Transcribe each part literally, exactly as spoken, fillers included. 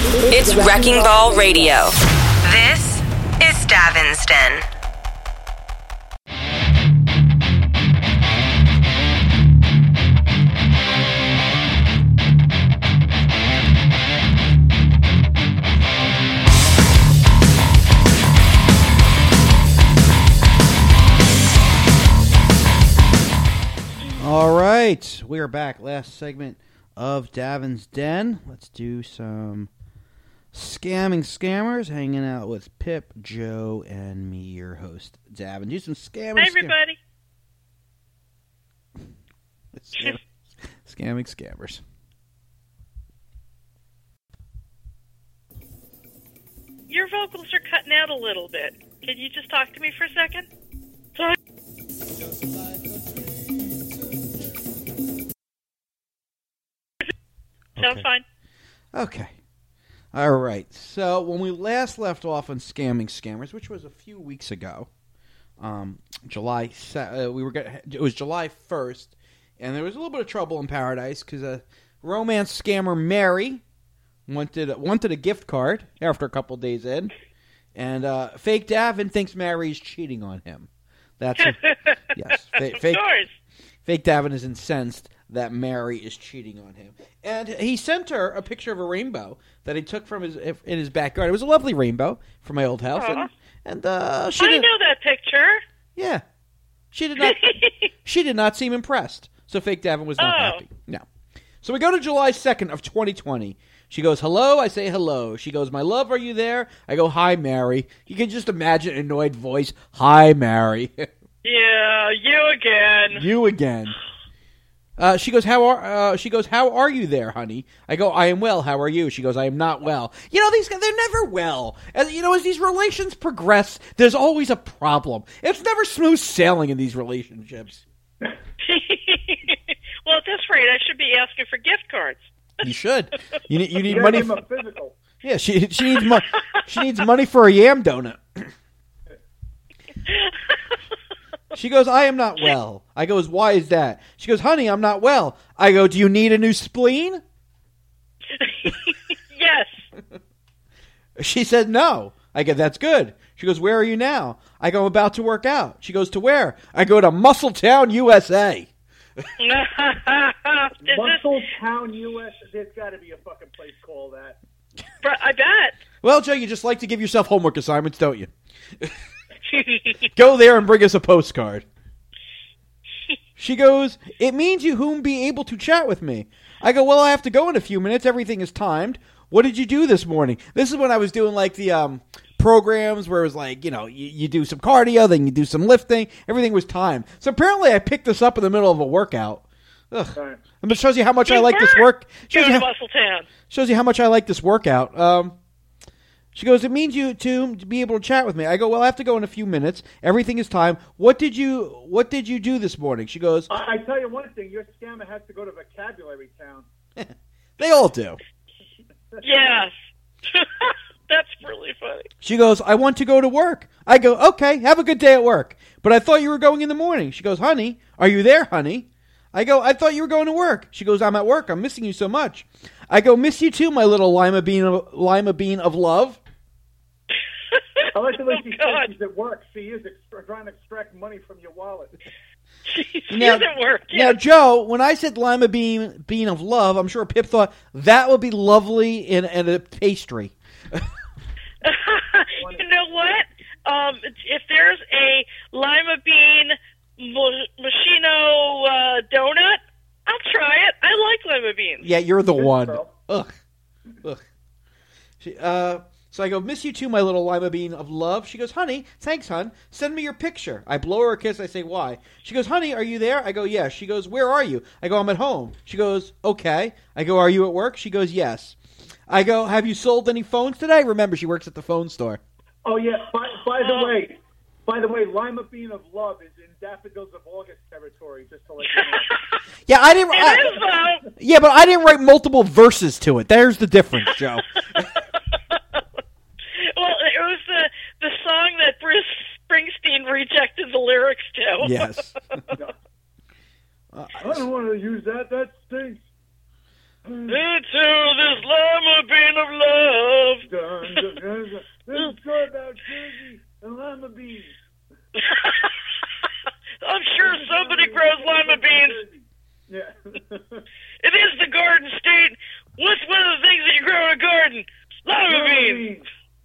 It's Wrecking Ball Radio. This is Davin's Den. All right, we are back. Last segment of Davin's Den. Let's do some scamming scammers, hanging out with Pip, Joe, and me, your host, Davin. Do some scamming. Hi, everybody. Scam- scamming scammers. Your vocals are cutting out a little bit. Can you just talk to me for a second? Talk. Sounds Okay. fine. Okay. All right. So when we last left off on scamming scammers, which was a few weeks ago, um, July, uh, we were gonna, it was July first, and there was a little bit of trouble in paradise because a romance scammer Mary wanted wanted a gift card after a couple days in, and uh, fake Davin thinks Mary's cheating on him. That's a, yes, fa- Of fake. course. Fake Davin is incensed that Mary is cheating on him. And he sent her a picture of a rainbow that he took from his in his backyard. It was a lovely rainbow from my old house. Aw. And, and uh, she I did, know that picture. yeah. She did not she did not seem impressed. So Fake Davin was not Oh. happy. No. So we go to July second of twenty twenty. She goes, hello, I say hello. She goes, my love, are you there? I go, hi, Mary. You can just imagine an annoyed voice. Hi, Mary. Yeah, you again. You again. Uh, she goes, how are? Uh, she goes, how are you there, honey? I go, I am well. How are you? She goes, I am not well. You know, these guys, they're never well. And you know, as these relations progress, there's always a problem. It's never smooth sailing in these relationships. Well, at this rate, I should be asking for gift cards. You should. You need. You need Yeah, money. give him For, a physical. yeah, she she needs money. She needs money for a yam donut. She goes, I am not well. I goes, why is that? She goes, honey, I'm not well. I go, do you need a new spleen? Yes. She said, no. I go, that's good. She goes, where are you now? I go, I'm about to work out. She goes, to where? I go, to Muscletown, U S A. Is this, Muscletown, U S There's got to be a fucking place called that. I bet. Well, Joe, you just like to give yourself homework assignments, don't you? Go there and bring us a postcard. She goes, it means you whom be able to chat with me. I go, well, I have to go in a few minutes. Everything is timed. What did you do this morning? This is when I was doing like the um, programs where it was like, you know, you, you do some cardio, then you do some lifting. Everything was timed. So apparently I picked this up in the middle of a workout. Ugh. Right. And it shows you how much I Good like this work. work. Go Shows to you, how, Muscletown. shows you how much I like this workout. Um, she goes, it means you to, to be able to chat with me. I go, well, I have to go in a few minutes. Everything is time. What did you What did you do this morning? She goes, I, I tell you one thing, your scammer has to go to Vocabulary Town. they all do. Yes. That's really funny. She goes, I want to go to work. I go, okay, have a good day at work. But I thought you were going in the morning. She goes, honey, are you there, honey? I go, I thought you were going to work. She goes, I'm at work. I'm missing you so much. I go, miss you too, my little lima bean of, lima bean of love. I like the way Oh, she God. says she's at work. She is extra- trying to extract money from your wallet. She Now- doesn't work. Now, Joe, when I said lima bean bean of love, I'm sure Pip thought that would be lovely in, in a pastry. You know what? Um, if there's a lima bean mo- machino uh, donut, I'll try it. I like lima beans. Yeah, you're the Good one. girl. Ugh. Ugh. She, uh, so I go, miss you too, my little lima bean of love. She goes, honey, thanks, hun. Send me your picture. I blow her a kiss. I say, why? She goes, honey, are you there? I go, yes. She goes, where are you? I go, I'm at home. She goes, okay. I go, are you at work? She goes, yes. I go, have you sold any phones today? Remember, she works at the phone store. Oh, yeah. By, by the way, by the way, Lima Bean of Love is in Daffodils of August territory, just to let you know. Yeah, I didn't. It I, is, though. yeah, but I didn't write multiple verses to it. There's the difference, Joe. Well, it was the the song that Bruce Springsteen rejected the lyrics to. Yes. I don't want to use that. That stinks. Into this lima bean of Bean! Lima Bean!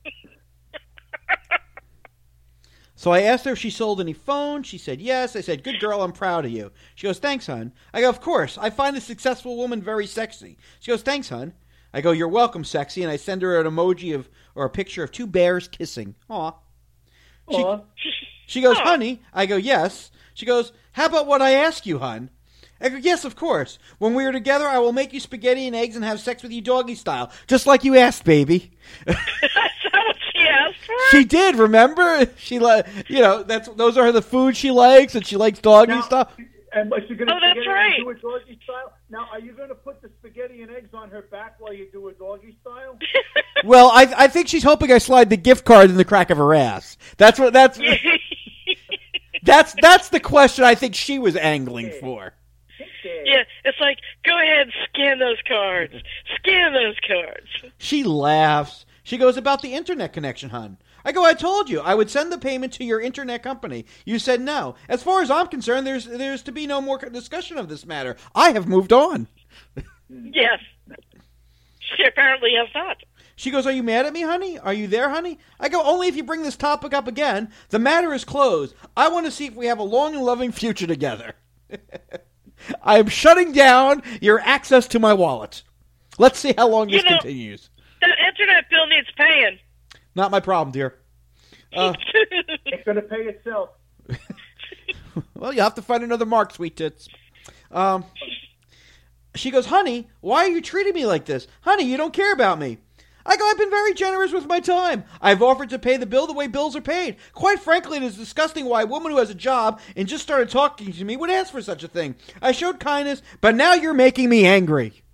So I asked her if she sold any phones. She said yes. I said, good girl, I'm proud of you. She goes, thanks, hon. I go, of course. I find a successful woman very sexy. She goes, thanks, hon. I go, you're welcome, sexy. And I send her an emoji of, or a picture of two bears kissing. Aw. She, Aw. she goes, honey. I go, yes. She goes, how about what I ask you, hon? I go, yes, of course. When we are together, I will make you spaghetti and eggs and have sex with you doggy style. Just like you asked, baby. That's not what she asked for. She did, remember? She like, you know, that's those are the food she likes, and she likes doggy Now, stuff. And was she going to Oh, that's right. do a doggy style? Now, are you going to put the spaghetti and eggs on her back while you do a doggy style? Well, I I think she's hoping I slide the gift card in the crack of her ass. That's what that's that's that's the question I think she was angling for. Yeah, it's like, go ahead and scan those cards. Scan those cards. She laughs. She goes, about the internet connection, hon. I go, I told you I would send the payment to your internet company. You said no. As far as I'm concerned, there's there's to be no more discussion of this matter. I have moved on. Yes. She apparently has not. She goes, are you mad at me, honey? Are you there, honey? I go, only if you bring this topic up again. The matter is closed. I want to see if we have a long and loving future together. I am shutting down your access to my wallet. Let's see how long this You know- continues. That internet bill needs paying. Not my problem, dear. Uh, It's going to pay itself. well, you'll have to find another mark, sweet tits. Um, she goes, honey, why are you treating me like this? Honey, you don't care about me. I go, I've been very generous with my time. I've offered to pay the bill the way bills are paid. Quite frankly, it is disgusting why a woman who has a job and just started talking to me would ask for such a thing. I showed kindness, but now you're making me angry.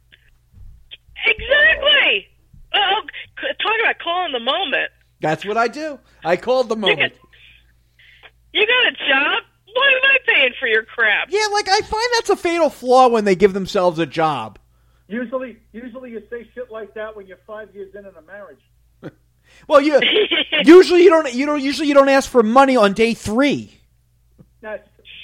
Exactly. Oh, talk about calling the moment. That's what I do. I called the moment. You got a job? Why am I paying for your crap? Yeah, like, I find that's a fatal flaw when they give themselves a job. Usually, usually you say shit like that when you're five years in in a marriage. Well, you usually you don't you don't usually you don't ask for money on day three. That's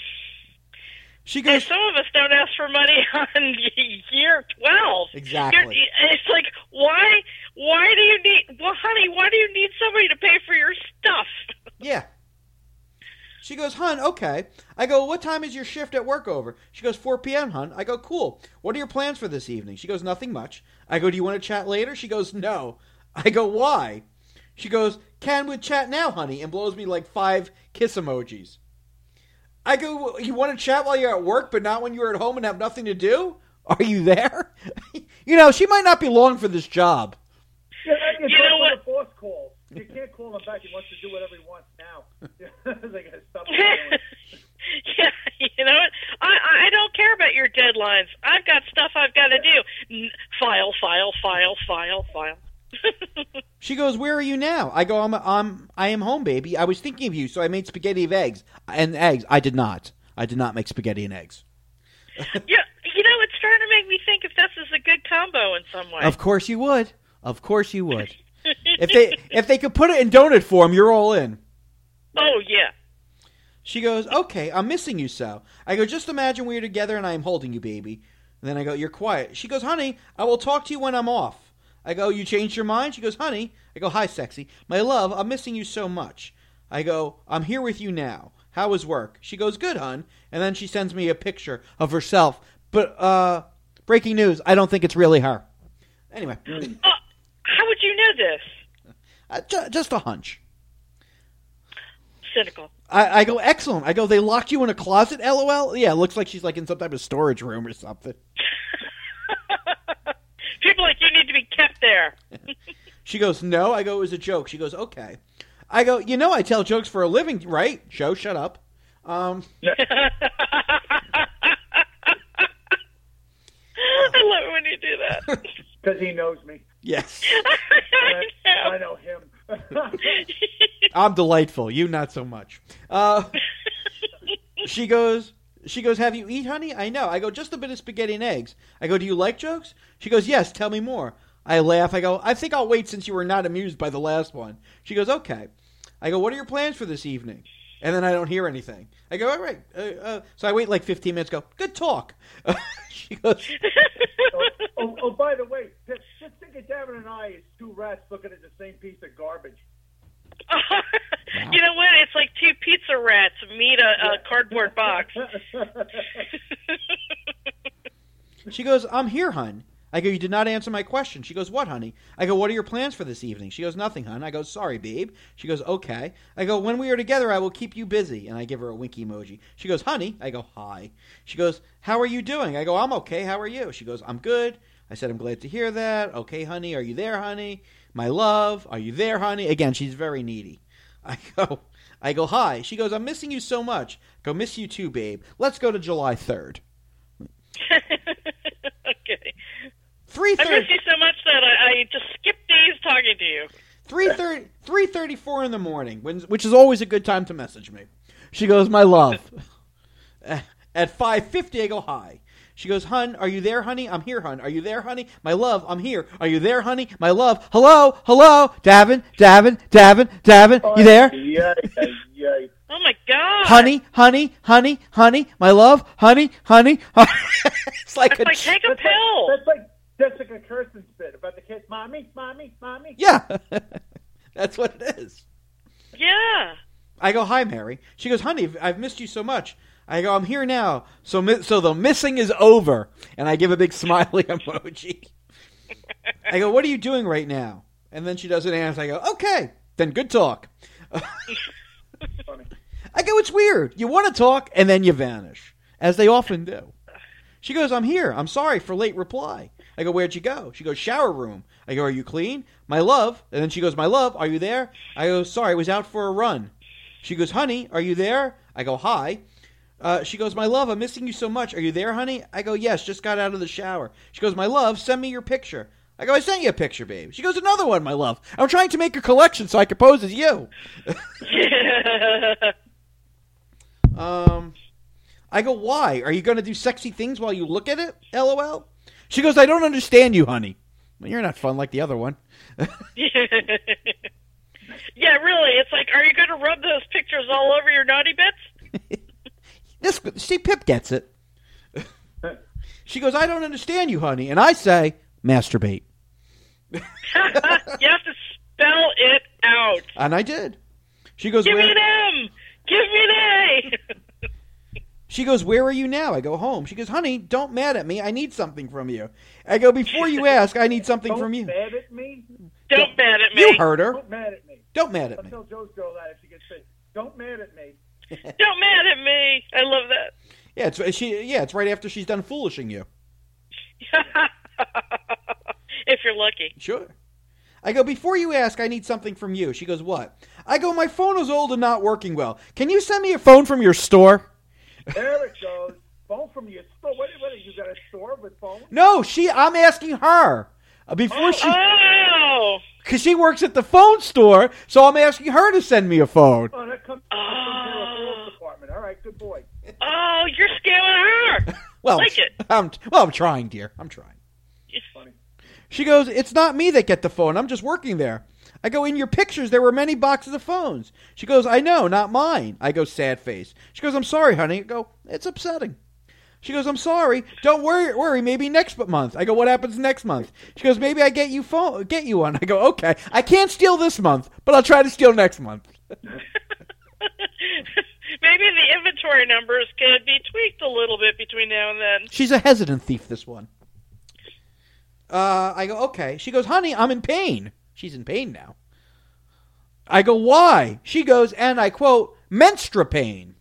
She And goes, some of us don't ask for money on year twelve. Exactly. You're, it's like, why? Why do you need? Well, honey, why do you need somebody to pay for your stuff? yeah. She goes, hun, okay. I go, what time is your shift at work over? She goes, four p.m., hun. I go, cool. What are your plans for this evening? She goes, nothing much. I go, do you want to chat later? She goes, no. I go, why? She goes, can we chat now, honey? And blows me like five kiss emojis. I go, you want to chat while you're at work, but not when you're at home and have nothing to do? Are you there? You know, she might not be long for this job. yeah, that, You know what? The boss calls. You can't call him back. He wants to do whatever he wants now. They got to stop doing. Yeah, you know what? I I don't care about your deadlines. I've got stuff I've got to do. N- File, file, file, file, file. She goes, where are you now? I go, I'm, I'm, I am home, baby. I was thinking of you, so I made spaghetti of eggs. And eggs. I did not. I did not make spaghetti and eggs. Yeah, you know, it's starting to make me think if this is a good combo in some way. Of course you would. Of course you would. If they if they could put it in donut form, you're all in. Oh, yeah. She goes, okay, I'm missing you so. I go, just imagine we're together and I am holding you, baby. And then I go, you're quiet. She goes, honey, I will talk to you when I'm off. I go, you changed your mind? She goes, honey. I go, hi, sexy. My love, I'm missing you so much. I go, I'm here with you now. How was work? She goes, good, hun. And then she sends me a picture of herself. But, uh, breaking news, I don't think it's really her. Anyway. Oh, how would you know this? Uh, ju- just a hunch. Cynical. I, I go, excellent. I go, they locked you in a closet, LOL? Yeah, it looks like she's like in some type of storage room or something. People like you need to be kept there. She goes, no. I go, it was a joke. She goes, okay. I go, you know I tell jokes for a living, right? Joe, shut up. Um, I love it when you do that. Because he knows me. yes. I know. I know him. I'm delightful. You not so much. Uh, she goes, she goes, have you eat, honey? I know. I go, just a bit of spaghetti and eggs. I go, do you like jokes? She goes, yes, tell me more. I laugh. I go, I think I'll wait since you were not amused by the last one. She goes, okay. I go, what are your plans for this evening? And then I don't hear anything. I go, all right. Uh, uh, so I wait like fifteen minutes, go, good talk. She goes, oh, oh, oh, by the way, just, just stick it down Karen and I is two rats looking at the same piece of garbage. Wow. You know what? It's like two pizza rats meet a, a cardboard box. She goes, I'm here, hun. I go, you did not answer my question. She goes, what, honey? I go, what are your plans for this evening? She goes, nothing, hun. I go, sorry, babe. She goes, okay. I go, when we are together, I will keep you busy. And I give her a winky emoji. She goes, honey. I go, hi. She goes, how are you doing? I go, I'm okay. How are you? She goes, I'm good. I said, I'm glad to hear that. Okay, honey. Are you there, honey? My love. Are you there, honey? Again, she's very needy. I go, I go, hi. She goes, I'm missing you so much. I go, miss you too, babe. Let's go to July third. Okay. three thirty I miss you so much that I, I just skipped days talking to you. three thirty, three thirty-four in the morning, when, which is always a good time to message me. She goes, my love. At five fifty, I go, hi. She goes, hun, are you there, honey? I'm here, hun. Are you there, honey? My love, I'm here. Are you there, honey? My love. Hello, hello, Davin, Davin, Davin, Davin, you there? Yay, yay. Oh, my God. Honey, honey, honey, honey, my love, honey, honey. honey. It's like, It's a like, take a That's pill. like, that's like Jessica Kirsten's bit about the kids. Mommy, mommy, mommy. yeah, that's what it is. Yeah. I go, hi, Mary. She goes, honey, I've missed you so much. I go, I'm here now. So mi- so the missing is over. And I give a big smiley emoji. I go, what are you doing right now? And then she doesn't answer. I go, okay, then good talk. Funny. I go, it's weird. You want to talk, and then you vanish, as they often do. She goes, I'm here. I'm sorry for late reply. I go, where'd you go? She goes, shower room. I go, are you clean? My love. And then she goes, my love, are you there? I go, sorry, I was out for a run. She goes, honey, are you there? I go, hi. Uh, she goes, my love, I'm missing you so much. Are you there, honey? I go, yes, just got out of the shower. She goes, my love, send me your picture. I go, I sent you a picture, babe. She goes, another one, my love. I'm trying to make a collection so I can pose as you. um, I go, why? Are you going to do sexy things while you look at it? LOL. She goes, I don't understand you, honey. Well, you're not fun like the other one. Yeah, really. It's like, are you going to rub those pictures all over your naughty bits? This, see, Pip gets it. She goes, I don't understand you, honey. And I say, masturbate. You have to spell it out. And I did. She goes, Give where... me an M. Give me an A. She goes, where are you now? I go, home. She goes, honey, don't mad at me. I need something from you. I go, before you ask, I need something Don't from you. mad at me. Don't mad at me. You heard her. Don't mad at me. Don't mad at I'll me. tell Joe's girl that if she gets sick. Don't mad at me. Don't mad at me. I love that. Yeah, it's she. Yeah, it's right after she's done foolishing you. If you're lucky. Sure. I go, before you ask, I need something from you. She goes, what? I go, my phone is old and not working well. Can you send me a phone from your store? There it goes. Phone from your store. What, what, you got a store with phones? No, she. I'm asking her. Uh, before Oh, she, oh. because she works at the phone store, so I'm asking her to send me a phone. Oh, that comes from the sales department. All right, good boy. Oh, you're scamming her. Well, Like it. I'm well. I'm trying, dear. I'm trying. It's Funny. She goes, it's not me that get the phone. I'm just working there. I go, in your pictures, there were many boxes of phones. She goes, I know, not mine. I go, sad face. She goes, I'm sorry, honey. I go, it's upsetting. She goes, I'm sorry. Don't worry, worry. Maybe next month. I go, what happens next month? She goes, maybe I get you phone, get you one. I go, okay. I can't steal this month, but I'll try to steal next month. Maybe the inventory numbers could be tweaked a little bit between now and then. She's a hesitant thief, this one. Uh, I go, okay. She goes, honey, I'm in pain. She's in pain now. I go, why? She goes, and I quote, menstrua pain.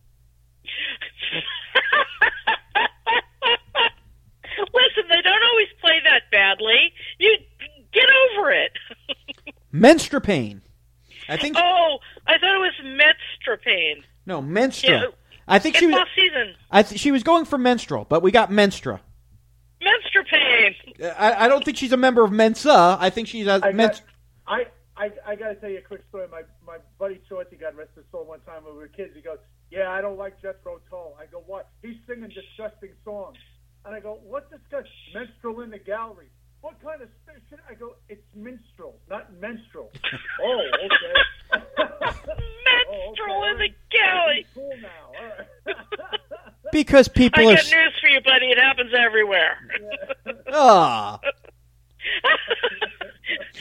Listen, they don't always play that badly. You get over it. Menstrua pain. I think. Oh, I thought it was menstrua pain. No, menstrua. Yeah, I think it's she was. off season. I th- she was going for menstrual, but we got menstrua. Menstrua pain. I, I don't think she's a member of Mensa. I think she's a I men- got, I, I, I got to tell you a quick story. My my buddy Shorty got rest his soul one time when we were kids. He goes, yeah, I don't like Jethro Tull. I go, what? He's singing disgusting songs. And I go, what disgust? Minstrel in the gallery. What kind of shit? I go, it's minstrel, not menstrual. Oh, okay. Menstrual oh, okay. in the galley. Cool now. All right. because people I are. got news for you, buddy. It happens everywhere. Ah.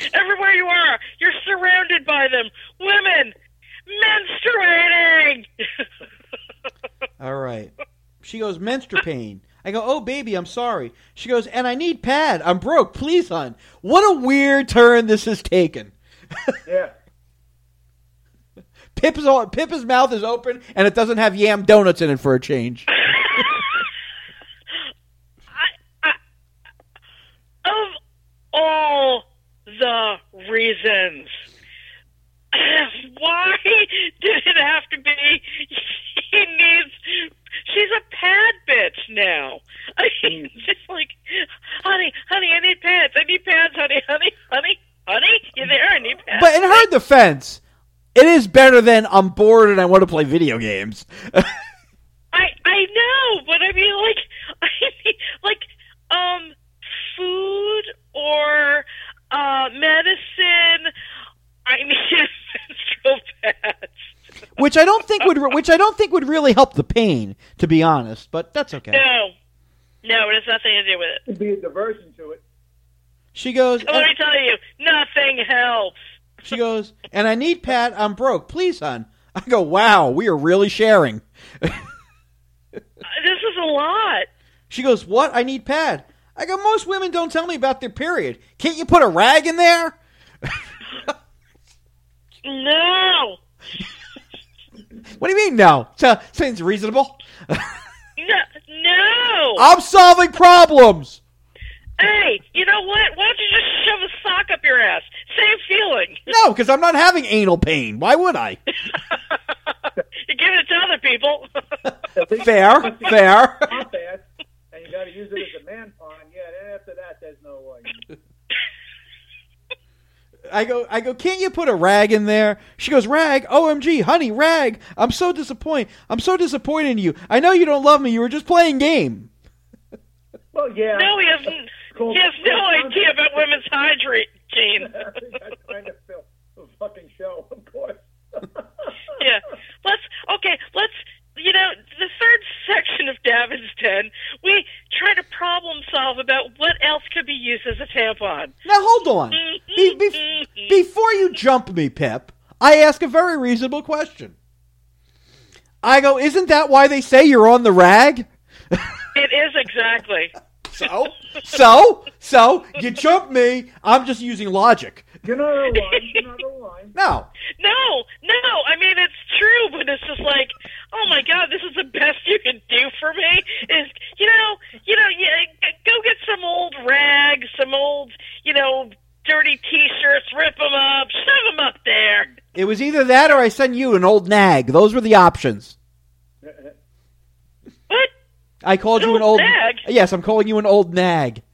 She goes, menstrual pain. I go, oh, baby, I'm sorry. She goes, and I need pad. I'm broke. Please, hon. What a weird turn this has taken. Yeah. Pip's, all, Pip's mouth is open, and it doesn't have yam donuts in it for a change. I, I, of all the reasons, why did it have to be he needs... She's a pad bitch now. I mean, it's just like, honey, honey, I need pads. I need pads, honey, honey, honey, honey. You there? I need pads. But in her defense, it is better than I'm bored and I want to play video games. I I know, but I mean, like, I mean, like, um, food or uh, medicine. I need menstrual pads. Which I don't think would, which I don't think would really help the pain, to be honest. But that's okay. No, no, it has nothing to do with it. It'd be a diversion to it. She goes. Let me tell you, nothing helps. She goes, and I need Pat. I'm broke. Please, hon. I go, wow, we are really sharing. This is a lot. She goes, what? I need Pat. I go, most women don't tell me about their period. Can't you put a rag in there? No. What do you mean, no? So, seems reasonable. No. No. I'm solving problems. Hey, you know what? Why don't you just shove a sock up your ass? Same feeling. No, because I'm not having anal pain. Why would I? You're giving it to other people. Fair, fair. Pump ass, and you got to use it as a man pawn. Yeah, then after that, there's no way. I go, I go, can't you put a rag in there? She goes, rag? O M G, honey, rag. I'm so disappointed. I'm so disappointed in you. I know you don't love me. You were just playing game. Well, yeah. No, he hasn't. He has no idea about women's hygiene. That's kind of Phil. The fucking show, of course. Yeah. Let's, okay, let's, you know, the third section of Davin's ten, we try to problem solve about what else could be used as a tampon. Now, hold on. Be, be, before you jump me, Pip, I ask a very reasonable question. I go, isn't that why they say you're on the rag? It is exactly. So? So? So? You jump me. I'm just using logic. You're not a line. You're not a line. No. No, no. I mean, it's true, but it's just like, oh my God, this is the best you can do for me. Is you know, you know, yeah, go get some old rags, some old, you know, dirty T-shirts, rip them up, shove them up there. It was either that or I send you an old nag. Those were the options. What? I called An you an old old nag? Yes, I'm calling you an old nag.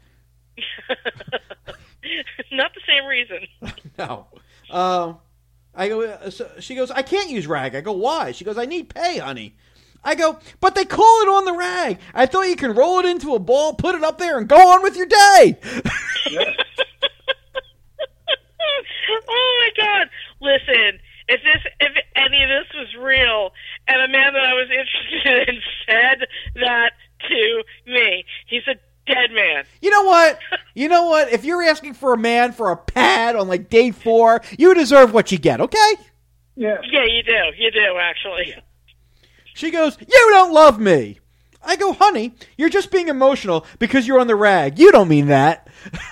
Not the same reason. No. Uh, I go. Uh, so she goes, I can't use rag. I go, why? She goes, I need pay, honey. I go, but they call it on the rag. I thought you can roll it into a ball, put it up there, and go on with your day. Oh my God! Listen, if this, if any of this was real, and a man that I was interested in said that to me, he's a dead man. You know what? You know what? If you're asking for a man for a pad on like day four, you deserve what you get, okay? Yeah. Yeah, you do. You do, actually. She goes, you don't love me. I go, honey, you're just being emotional because you're on the rag. You don't mean that.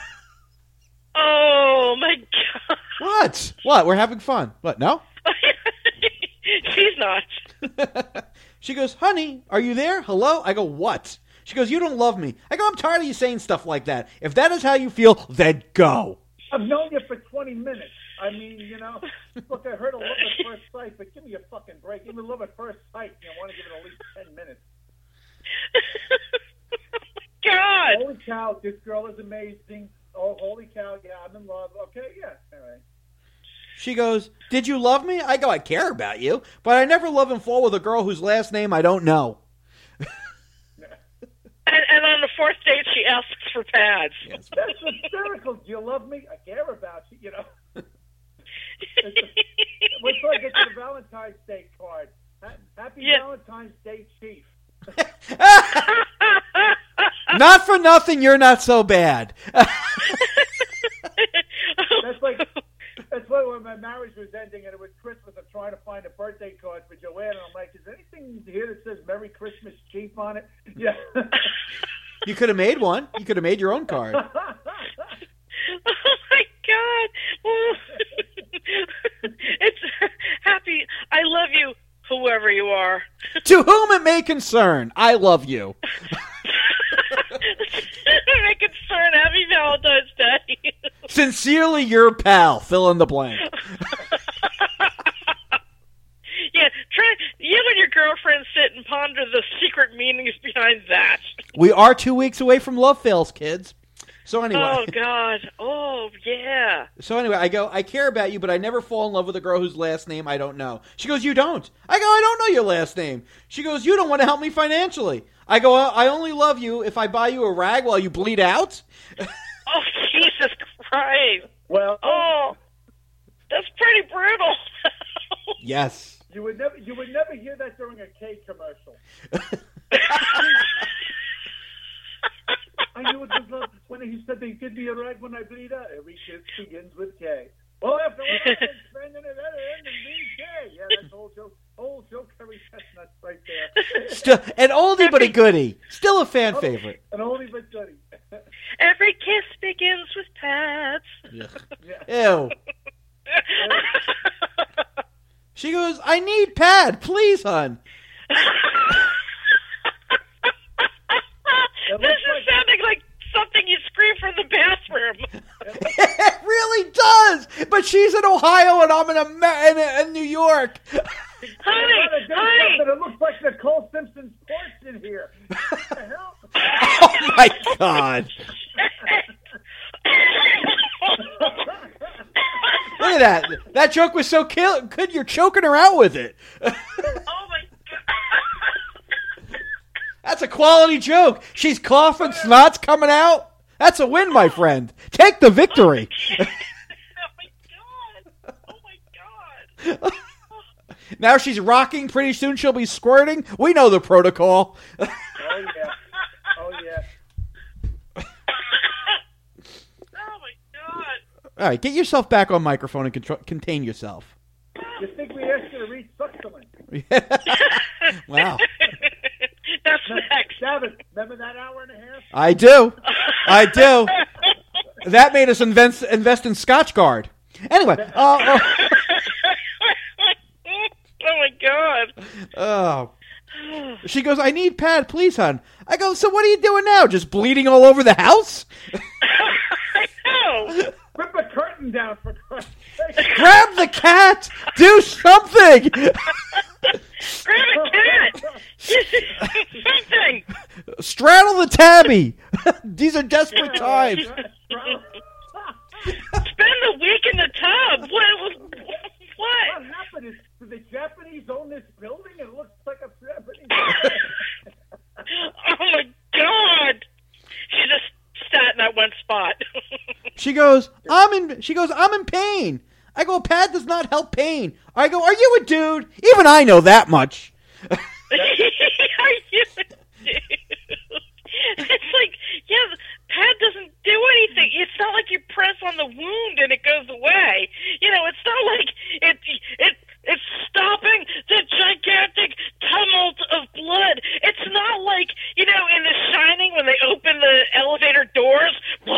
Oh, my God. What? What? We're having fun. What, no? She's not. She goes, honey, are you there? Hello? I go, what? She goes, you don't love me. I go, I'm tired of you saying stuff like that. If that is how you feel, then go. I've known you for twenty minutes. I mean, you know, look, I heard of love at first sight, but give me a fucking break. Even love at first sight, you want to give it at least ten minutes. God. Holy cow, this girl is amazing. Oh, holy cow, yeah, I'm in love. Okay, yeah, all right. She goes, did you love me? I go, I care about you, but I never love and fall with a girl whose last name I don't know. And, and on the fourth date, she asks for pads. Yes. That's hysterical. Do you love me? I care about you, you know. Wait till I get to the Valentine's Day card. Happy Yeah. Valentine's Day, Chief. Not for nothing, you're not so bad. That's like that's like funny when my marriage was ending and it was Christmas. I'm trying to find a birthday card for Joanne, and I'm like, "Is there anything here that says Merry Christmas cheap on it?" Yeah. You could have made one. You could have made your own card. Oh my God! It's happy. I love you, whoever you are. To whom it may concern, I love you. My concern. Happy Valentine's Day. Sincerely, your pal. Fill in the blank. Yeah, try. You and your girlfriend sit and ponder the secret meanings behind that. We are two weeks away from Love Fails, kids. So anyway. Oh God. Oh yeah. So anyway, I go, I care about you, but I never fall in love with a girl whose last name I don't know. She goes, you don't. I go, I don't know your last name. She goes, you don't want to help me financially. I go, I only love you if I buy you a rag while you bleed out. Oh Jesus Christ. Well, Oh, that's pretty brutal. Yes. you would never, you would never hear that during a K commercial. I knew it was love when he said they give me a rag when I bleed out. Every kiss begins with K. Well, after all, I'm spending it at the end and being K. Yeah, that's old Joe, old Joe Curry chestnuts right there. Still, an oldie but a goodie. Still a fan favorite. An oldie but goodie. Every kiss begins with pats. Ew. She goes, I need pad, please, hon. This is like- sounding like something you scream from the bathroom. It really does. But she's in Ohio and I'm in, Amer- in, in New York. Honey, honey. It looks like Nicole Simpson's porch in here. What the hell? Oh my God. Look at that. That joke was so kill- good you're choking her out with it. Oh my God. That's a quality joke. She's coughing, snot's coming out. That's a win, my friend. Take the victory. Oh my God. Oh my God. Now she's rocking. Pretty soon she'll be squirting. We know the protocol. Oh, yeah. Oh, yeah. Oh my God. All right, get yourself back on microphone and contro- contain yourself. You think we asked you to read Succulent? Wow. That's next. Davin, remember that hour and a half? I do. I do. That made us invest, invest in Scotch Guard. Anyway. Uh, uh, Oh my God. oh. She goes, I need pad, please, hon. I go, so what are you doing now? Just bleeding all over the house? I know. Rip a curtain down for Christ's sake. Grab the cat. Do something. Grab a cat. Something. Straddle the tabby. These are desperate times. Spend the week in the tub. What? What? What happened? Is, do the Japanese own this building? It looks like a Japanese. Oh my God! She just sat in that one spot. She goes, I'm in. She goes, I'm in pain. I go, pad does not help pain. I go, are you a dude? Even I know that much. Are you a dude? It's like, yeah, pad doesn't do anything. It's not like you press on the wound and it goes away. You know, it's not like it it it's stopping the gigantic tumult of blood. It's not like, you know, in The Shining when they open the elevator doors.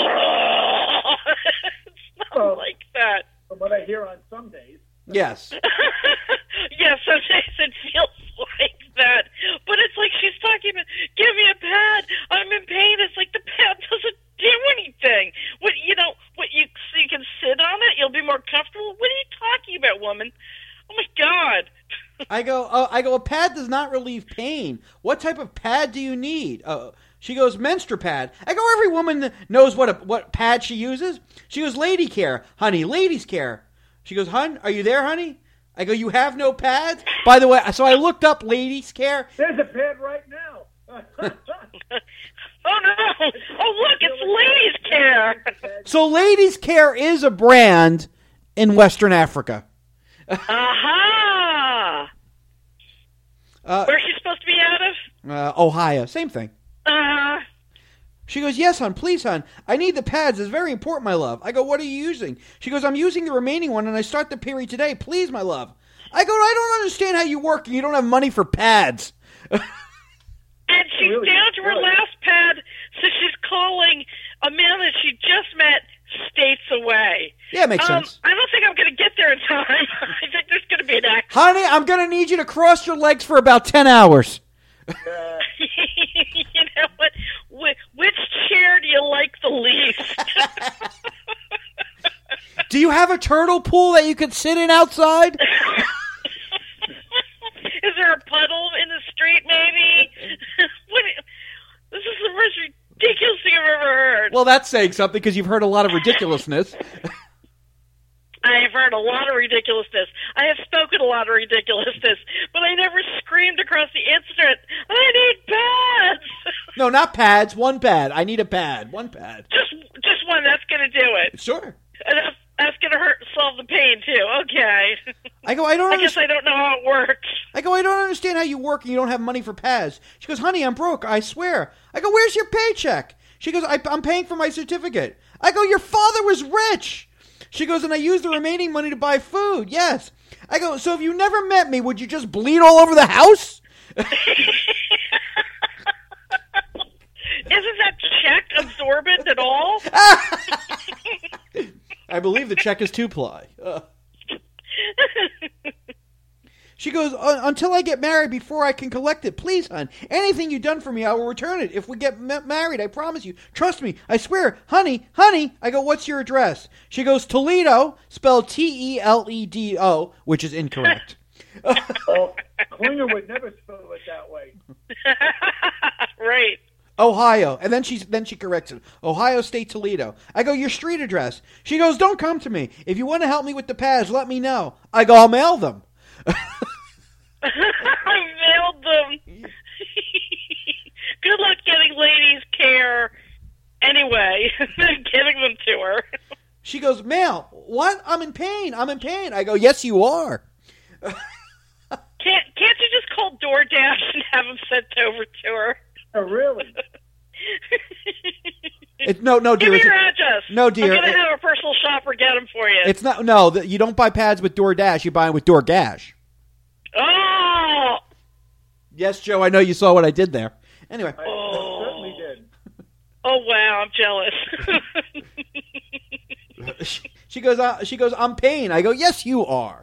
It's not Oh. like that. From what I hear on some days. Yes. Yeah, some days it feels like that. But it's like she's talking about, give me a pad, I'm in pain. It's like the pad doesn't do anything. What, you know, what you, so you can sit on it, you'll be more comfortable. What are you talking about, woman? Oh my God. I go, uh, I go, a pad does not relieve pain. What type of pad do you need? Uh, she goes, menstrual pad. I go, every woman knows what a, what pad she uses. She goes, lady care. Honey, ladies care. She goes, hun, are you there, honey? I go, you have no pads? By the way, so I looked up ladies care. There's a pad right now. Oh no! Oh look, it's ladies' care. So ladies care is a brand in Western Africa. Aha! Uh, Where's she supposed to be out of? uh, Ohio, same thing. Uh, She goes, yes, hon, please, hon. I need the pads. It's very important, my love. I go, what are you using? She goes, I'm using the remaining one, and I start the period today. Please, my love. I go, I don't understand how you work, and you don't have money for pads. And she's Really? down to her Really? last pad, so she's calling a man that she just met states away. Yeah, it makes um, sense. I don't think I'm going to get there in time. I think there's going to be an accident. Honey, I'm going to need you to cross your legs for about ten hours. Uh, You know what? Wh- Which chair do you like the least? Do you have a turtle pool that you could sit in outside? Is there a puddle in the street, maybe? What? This is the most ridiculous thing I've ever heard. Well, that's saying something because you've heard a lot of ridiculousness. I have heard a lot of ridiculousness. I have spoken a lot of ridiculousness, but I never screamed across the internet, I need pads! No, not pads. One pad. I need a pad. One pad. Just just one, that's going to do it. Sure. And that's, that's going to hurt, solve the pain, too. Okay. I go, I don't I guess understand. I don't know how it works. I go, I don't understand how you work and you don't have money for pads. She goes, honey, I'm broke. I swear. I go, where's your paycheck? She goes, I, I'm paying for my certificate. I go, your father was rich. She goes, and I used the remaining money to buy food. Yes. I go, so if you never met me, would you just bleed all over the house? Isn't that check absorbent at all? I believe the check is two-ply. Uh. She goes, uh, until I get married, before I can collect it, please, hon. Anything you've done for me, I will return it. If we get ma- married, I promise you. Trust me. I swear. Honey, honey. I go, what's your address? She goes, Toledo, spelled T E L E D O, which is incorrect. oh, Klinger would never spell it that way. Right. Ohio. And then she's then she corrects it. Ohio State, Toledo. I go, your street address. She goes, don't come to me. If you want to help me with the pads, let me know. I go, I'll mail them. I mailed them. Good luck getting ladies' care anyway. Getting them to her. She goes, mail. What? I'm in pain. I'm in pain. I go, yes, you are. Can't can't you just call DoorDash and have them sent over to her? Oh, really? It, no, no, dear. Give me it's- your address. No, dear. I'm going it- to have a personal shopper get them for you. It's not. No, the, you don't buy pads with DoorDash. You buy them with DoorGash. Oh! Yes, Joe. I know you saw what I did there. Anyway, I, Oh. I certainly did. Oh, wow. I'm jealous. she, she goes. Uh, she goes. I'm pain. I go. Yes, you are.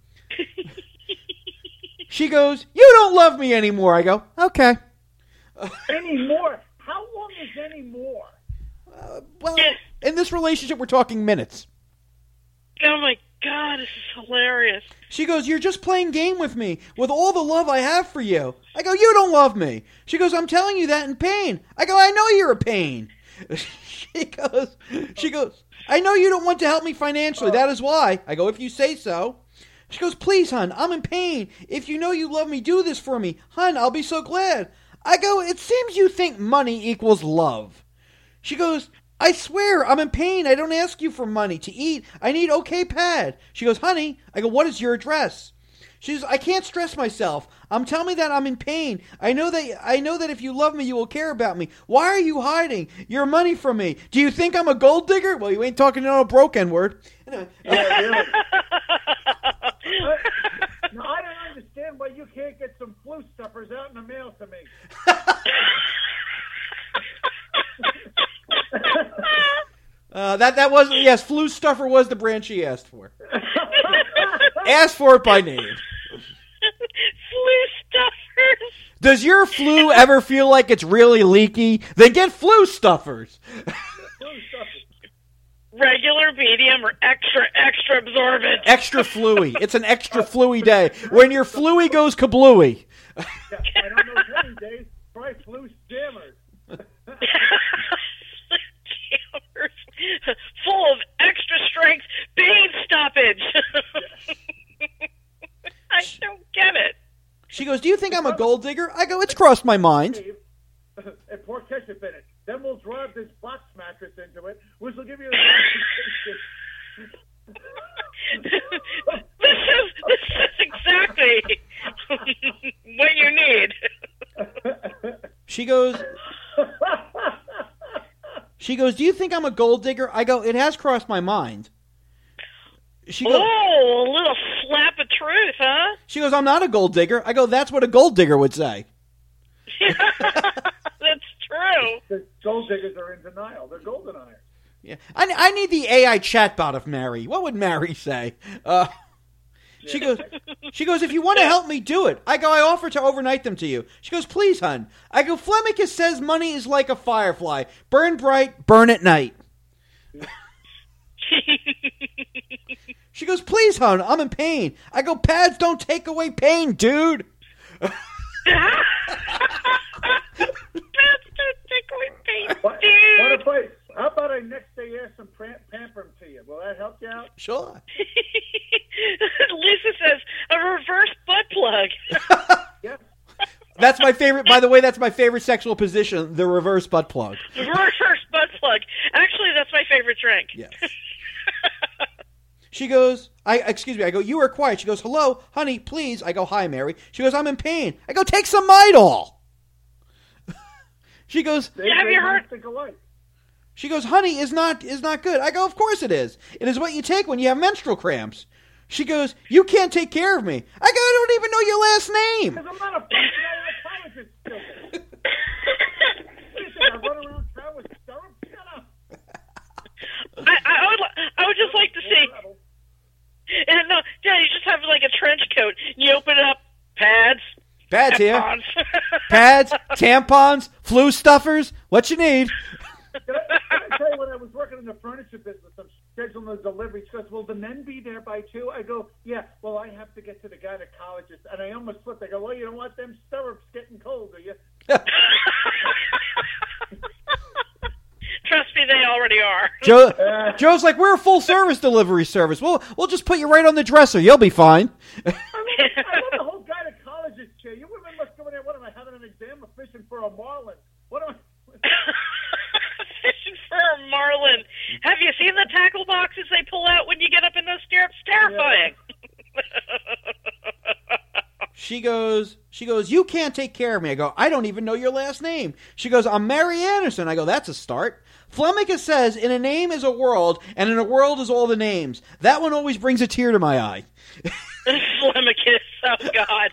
She goes. You don't love me anymore. I go. Okay. Anymore? How long is anymore? Uh, well, in this relationship, we're talking minutes. Oh, my God. This is hilarious. She goes, you're just playing game with me, with all the love I have for you. I go, you don't love me. She goes, I'm telling you that in pain. I go, I know you're a pain. She goes, she goes, I know you don't want to help me financially. That is why. I go, if you say so. She goes, please, hon, I'm in pain. If you know you love me, do this for me. Hon, I'll be so glad. I go, it seems you think money equals love. She goes, I swear, I'm in pain. I don't ask you for money to eat. I need okay pad. She goes, honey. I go, what is your address? She says, I can't stress myself. I'm telling me that I'm in pain. I know that I know that if you love me, you will care about me. Why are you hiding your money from me? Do you think I'm a gold digger? Well, you ain't talking no broke N-word. Anyway, Yeah, really. Now, I don't understand why you can't get some flu stuffers out in the mail to me. uh, that that was yes, flu stuffer was the brand she asked for. Asked for it by name. Flu stuffers. Does your flu ever feel like it's really leaky? Then get flu stuffers. Flu stuffers. Regular, medium, or extra, extra absorbent. Extra fluey. It's an extra fluey day. When your fluey goes kablooey. Yeah, I don't know many days. Try flu jammers. Full of extra strength pain stoppage. I don't get it. She goes, do you think I'm a gold digger? I go, it's crossed my mind. Steve, and pour ketchup in it. Then we'll drive this box mattress into it, which will give you a this is this is exactly what you need. She goes, She goes, do you think I'm a gold digger? I go, it has crossed my mind. She goes, oh, a little slap of truth, huh? She goes, I'm not a gold digger. I go, that's what a gold digger would say. That's true. The gold diggers are in denial. They're gold deniers. Yeah, I, I need the A I chatbot of Mary. What would Mary say? Uh, she goes, she goes, if you want to help me, do it. I go, I offer to overnight them to you. She goes, please, hun. I go, Flemicus says money is like a firefly. Burn bright, burn at night. She goes, please, hun, I'm in pain. I go, pads don't take away pain, dude. Pads don't take away pain, What, dude. what if I, how about I next day ask some pam- pamper 'em to you? Will that help you out? Sure. Lisa says, a reverse butt plug. Yes. That's my favorite, by the way, that's my favorite sexual position, the reverse butt plug. Reverse butt plug. Actually, that's my favorite drink. Yes. She goes, I excuse me, I go, you are quiet. She goes, hello, honey, please. I go, hi, Mary. She goes, I'm in pain. I go, take some Midol. She goes, They, Have they you don't heard- think alike. she goes, honey is not is not good. I go, of course it is. It is what you take when you have menstrual cramps. She goes, you can't take care of me. I go, I don't even know your last name. Because I'm not a gynecologist, stupid. What do you think? I run around town with syrup? Shut up. I, I would, li- I would just like to see. And no, yeah, you just have like a trench coat. You open it up, pads, Pads here. tampons. Pads, tampons, flu stuffers. What you need. Can I, can I tell you, when I was working in the furniture business, I'm scheduling the delivery. She goes, will the men be there by two? I go, yeah, well, I have to get to the gynecologist. And I almost slipped. I go, well, you don't want them syrups getting cold, do you? Trust me, they already are. Joe, Uh, Joe's like, we're a full service delivery service. We'll we'll just put you right on the dresser. You'll be fine. I mean, I want the whole gynecologist chair. You women must go in there. What am I having an exam or fishing for a marlin? What am I? Fishing for a marlin. Have you seen the tackle boxes they pull out when you get up in those stirrups? Terrifying. She goes, she goes, you can't take care of me. I go, I don't even know your last name. She goes, I'm Mary Anderson. I go, that's a start. Flemicus says, in a name is a world, and in a world is all the names. That one always brings a tear to my eye. Flemicus. Oh, God.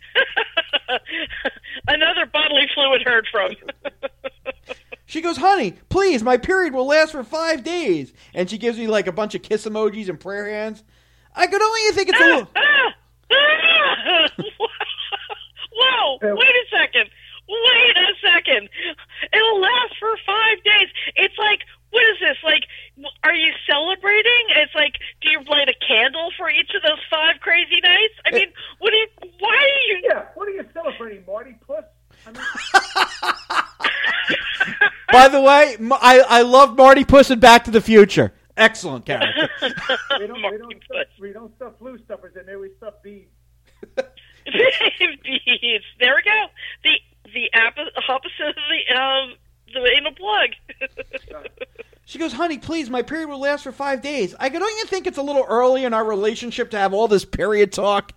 Another bodily fluid heard from. She goes, honey, please, my period will last for five days. And she gives me like a bunch of kiss emojis and prayer hands. I go, don't you think it's a little... Ah! Ah! Whoa, wait a second. Wait a second. It'll last for five days. It's like, what is this? Like, are you celebrating? It's like, do you light a candle for each of those five crazy nights? I mean, what do you, why are you... Yeah, what are you celebrating, Marty Puss? I mean, By the way, m- I, I love Marty Puss in Back to the Future. Excellent character. we don't, we Marty don't, Puss. stuff, we don't stuff flu stuffers in there. We stuff bees. Bees. There we go. The the oppo- opposite of the um the anal plug. She goes, honey, please, my period will last for five days. I go, don't you think it's a little early in our relationship to have all this period talk?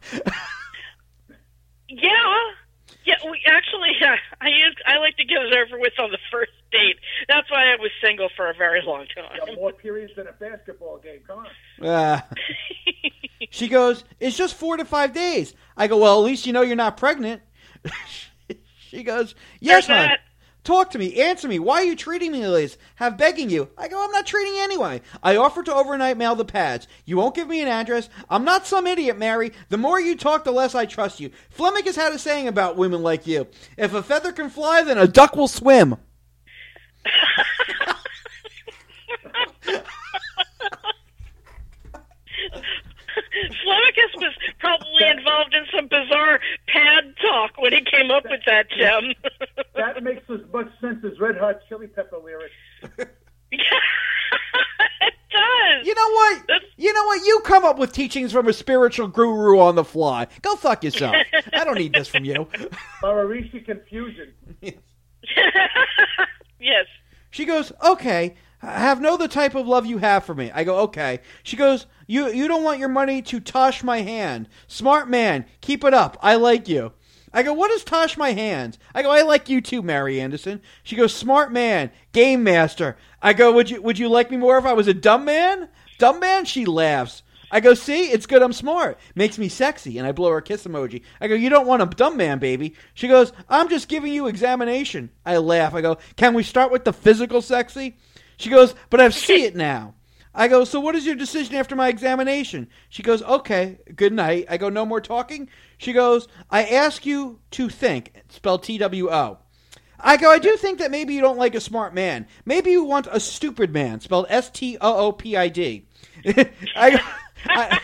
Yeah. Yeah, we actually, uh, I use, I like to get it over with on the first date. That's why I was single for a very long Got time. more periods than a basketball game. Come on. Uh, she goes, it's just four to five days. I go, well, at least you know you're not pregnant. She goes, yes, There's hon. that. Talk to me. Answer me. Why are you treating me like this? Have begging you. I go, I'm not treating you anyway. I offer to overnight mail the pads. You won't give me an address. I'm not some idiot, Mary. The more you talk, the less I trust you. Flemicus had a saying about women like you. If a feather can fly, then a duck will swim. Flemicus was probably involved in some bizarre pad talk when he came up with that gem. That makes as much sense as Red Hot Chili Pepper lyrics. It does. You know what? That's- You know what? You come up with teachings from a spiritual guru on the fly. Go fuck yourself. I don't need this from you. Maharishi confusion. Yes. She goes, okay, have know the type of love you have for me. I go, okay. She goes, you you don't want your money to tosh my hand. Smart man, keep it up. I like you. I go, what does Tosh my hands? I go, I like you too, Mary Anderson. She goes, smart man, game master. I go, would you would you like me more if I was a dumb man? Dumb man? She laughs. I go, see, it's good I'm smart. Makes me sexy. And I blow her a kiss emoji. I go, you don't want a dumb man, baby. She goes, I'm just giving you examination. I laugh. I go, can we start with the physical sexy? She goes, but I've seen it now. I go, so what is your decision after my examination? She goes, okay, good night. I go, no more talking? She goes, I ask you to think, spelled T W O. I go, I do think that maybe you don't like a smart man. Maybe you want a stupid man, spelled S T O O P I D. I go, I,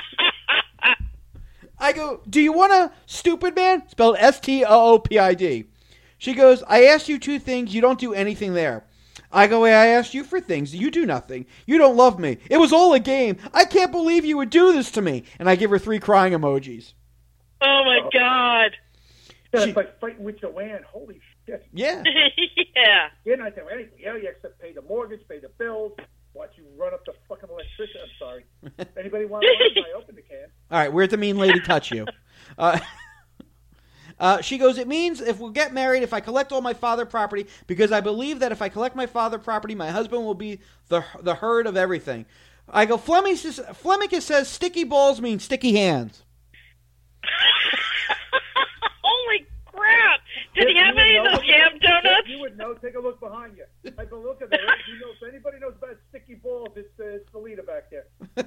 I go, do you want a stupid man? Spelled S T O O P I D. She goes, I asked you two things. You don't do anything there. I go, I asked you for things. You do nothing. You don't love me. It was all a game. I can't believe you would do this to me. And I give her three crying emojis. Oh, my God. Yeah, She- it's like fighting with Joanne. Holy shit. Yeah. Yeah. You're not doing anything. Yeah, you except pay the mortgage, pay the bills, watch you run up the fucking electricity. I'm sorry. Anybody want to I open the can. All right, where'd the mean lady touch you? Uh, uh, she goes, it means if we get married, if I collect all my father property, because I believe that if I collect my father property, my husband will be the the herd of everything. I go, Flemicus, Flemicus says sticky balls mean sticky hands. Holy crap. Did he You have would any of know. those ham donuts? You would know. Take a look behind you. Take a look at that. You know, if anybody knows about sticky balls, it's, uh, it's the leader back there.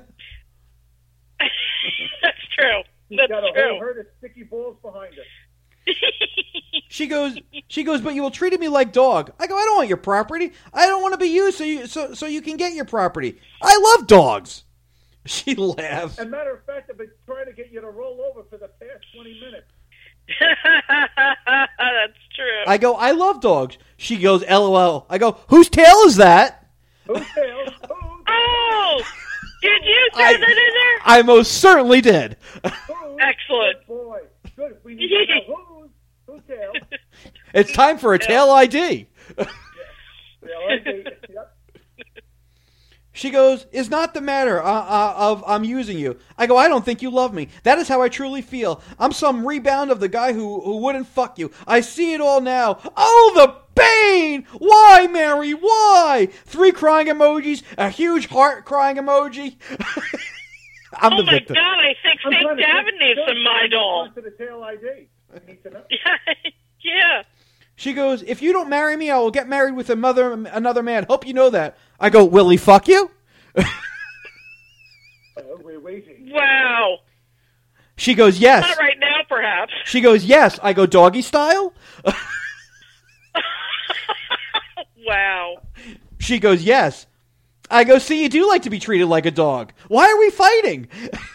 That's true. He's That's got a true. whole herd of sticky balls behind her. She goes, she goes, but you will treat me like dog. I go, I don't want your property. I don't want to be used so you so so you can get your property. I love dogs. She laughs. As a matter of fact, I've been trying to get you to roll over for the past twenty minutes. That's true. I go, I love dogs. She goes, L O L. I go, whose tail is that? Who's tails? Who's Oh! Did you throw I- that in there? I most certainly did. Who's? Excellent. Good boy. Good. We need to know who's. Who's tails? It's time for a tail I D. Yeah, okay. Yep. She goes, is not the matter uh, uh, of I'm using you. I go, I don't think you love me. That is how I truly feel. I'm some rebound of the guy who, who wouldn't fuck you. I see it all now. Oh, the pain! Why, Mary? Why? Three crying emojis, a huge heart crying emoji. I'm Oh the my victim. God, I think I'm Saint trying to Davin think- needs some Midol. To the tail I D. I need to know. Yeah. She goes, if you don't marry me, I will get married with another, another man. Hope you know that. I go, will he fuck you? Uh, we're waiting. Wow. She goes, yes. Not right now, perhaps. She goes, yes. I go, doggy style? Wow. She goes, yes. I go, see, you do like to be treated like a dog. Why are we fighting?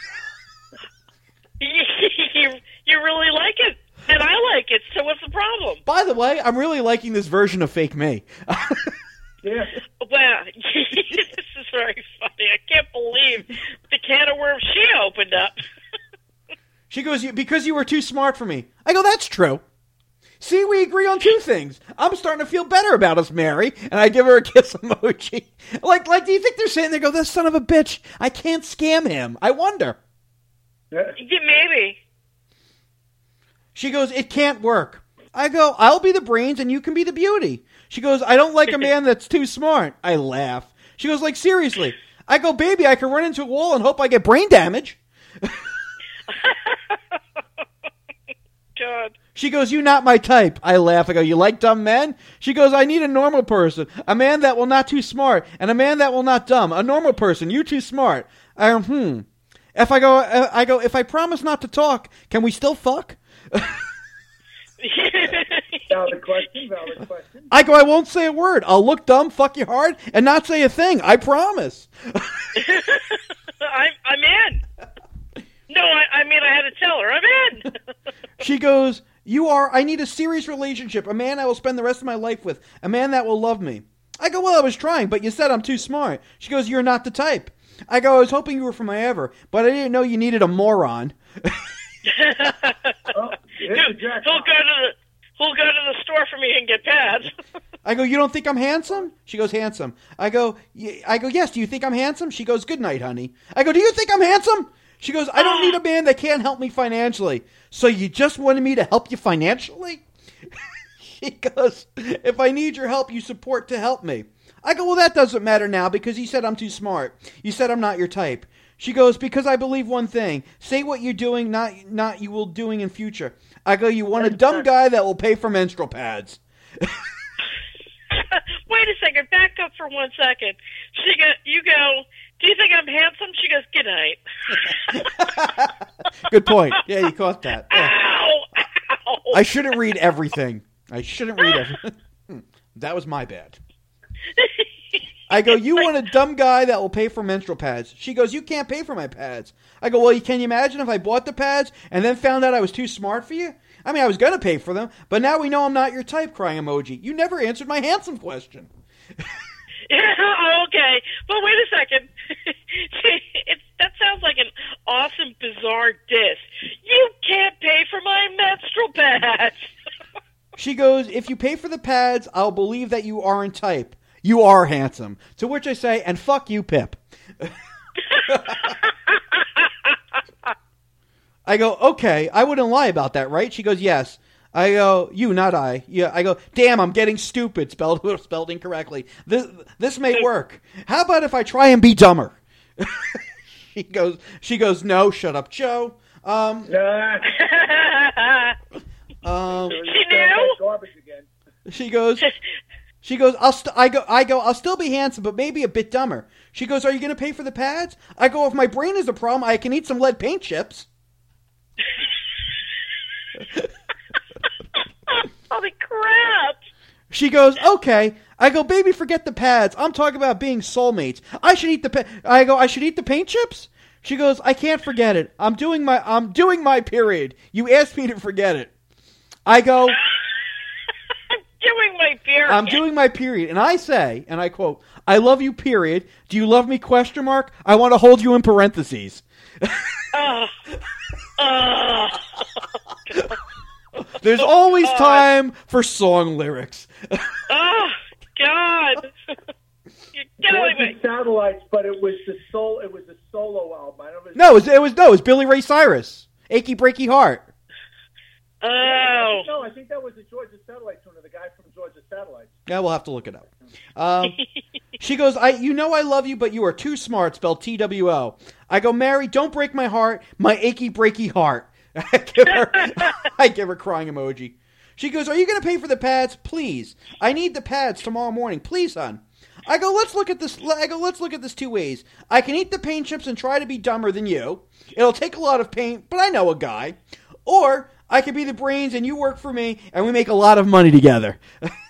you, you really like it, and I like it, so what's the problem? By the way, I'm really liking this version of fake me. Yeah. Wow. This is very funny. I can't believe the can of worms she opened up. She goes, "You- because you were too smart for me. I go, that's true. See, we agree on two things. I'm starting to feel better about us, Mary. And I give her a kiss emoji. Like, like, do you think they're saying, they go, this son of a bitch, I can't scam him. I wonder. Yeah. Yeah, maybe. She goes, it can't work. I go, I'll be the brains and you can be the beauty. She goes, I don't like a man that's too smart. I laugh. She goes, like, seriously. I go, baby, I could run into a wall and hope I get brain damage. God. She goes, you not my type. I laugh. I go, you like dumb men? She goes, I need a normal person. A man that will not too smart. And a man that will not dumb. A normal person. You too smart. I go, hmm. If I go, uh, I go, if I promise not to talk, can we still fuck? Valid question. Valid question. I go, I won't say a word. I'll look dumb, fuck you hard, and not say a thing. I promise. I'm, I'm in. No, I, I mean, I had to tell her. I'm in. She goes, you are, I need a serious relationship. A man I will spend the rest of my life with. A man that will love me. I go, well, I was trying, but you said I'm too smart. She goes, you're not the type. I go, I was hoping you were from my ever, but I didn't know you needed a moron. Oh, He'll, here's the jackpot. he'll go to the he'll go to the store for me and get pads. I go, you don't think I'm handsome? She goes, handsome. I go, y- I go, yes, do you think I'm handsome? She goes, good night, honey. I go, do you think I'm handsome? She goes, I don't need a man that can't help me financially. So you just wanted me to help you financially? She goes, if I need your help, you support to help me. I go, well, that doesn't matter now because you said I'm too smart. You said I'm not your type. She goes, because I believe one thing. Say what you're doing, not not you will doing in future. I go, you want a dumb guy that will pay for menstrual pads. Wait a second. Back up for one second. She go, you go, do you think I'm handsome? She goes, good night. Good point. Yeah, you caught that. Yeah. Ow! Ow! I shouldn't read everything. I shouldn't read everything. That was my bad. I go, you want a dumb guy that will pay for menstrual pads. She goes, you can't pay for my pads. I go, well, can you imagine if I bought the pads and then found out I was too smart for you? I mean, I was going to pay for them, but now we know I'm not your type, crying emoji. You never answered my handsome question. Yeah, okay. But wait a second. It's, that sounds like an awesome, bizarre diss. You can't pay for my menstrual pads. She goes, if you pay for the pads, I'll believe that you aren't type. You are handsome. To which I say, and fuck you, Pip. I go, okay, I wouldn't lie about that, right? She goes, yes. I go, you, not I. Yeah. I go, damn, I'm getting stupid, spelled spelled incorrectly. This this may work. How about if I try and be dumber? She goes, she goes, no, shut up, Joe. Um, um, she knew. She goes, she goes, I'll st- I go, I go, I'll still be handsome, but maybe a bit dumber. She goes, are you going to pay for the pads? I go, if my brain is a problem, I can eat some lead paint chips. Holy crap! She goes, okay. I go, baby, forget the pads. I'm talking about being soulmates. I should eat the. Pa- I go, I should eat the paint chips. She goes, I can't forget it. I'm doing my. I'm doing my period. You asked me to forget it. I go. I'm doing my period. I'm doing my period, and I say, and I quote, I love you. Period. Do you love me? Question mark. I want to hold you in parentheses. uh, uh. There's always time for song lyrics. Oh God! You're killing me. Satellites, but it was the soul. It was a solo album. I don't know no, it was, it was no, it was Billy Ray Cyrus. Achy Breaky Heart. Oh. No, I think that was the Georgia Satellite tune of the guy from Georgia Satellites. Yeah, we'll have to look it up. Um, she goes, I, you know I love you, but you are too smart, spelled T W O. I go, Mary, don't break my heart, my achy breaky heart. I give her, I give her crying emoji. She goes, are you going to pay for the pads? Please. I need the pads tomorrow morning. Please, hon. I go, let's look at this. I go, let's look at this two ways. I can eat the paint chips and try to be dumber than you. It'll take a lot of paint, but I know a guy. Or I could be the brains and you work for me and we make a lot of money together.